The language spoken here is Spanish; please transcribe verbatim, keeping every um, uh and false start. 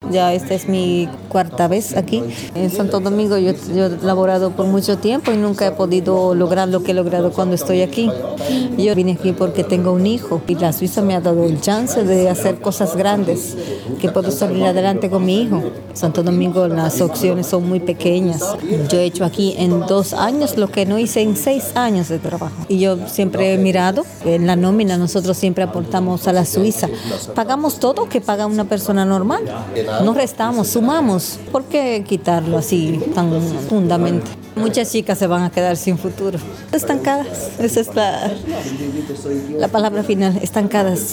Ya esta es mi cuarta vez aquí en Santo Domingo. Yo, yo he laborado por mucho tiempo y nunca he podido lograr lo que he logrado cuando estoy aquí. Yo vine aquí porque tengo un hijo y la Suiza me ha dado el chance de hacer cosas grandes, que puedo salir adelante con mi hijo. Santo Domingo las opciones son muy pequeñas. Yo he hecho aquí en dos años lo que no hice en seis años de trabajo. Y yo siempre he mirado, en la nómina nosotros siempre aportamos a la Suiza. Pagamos todo que paga una persona normal. No restamos, sumamos. ¿Por qué quitarlo así tan fundamente? Muchas chicas se van a quedar sin futuro. Estancadas, esa es la, la palabra final, estancadas.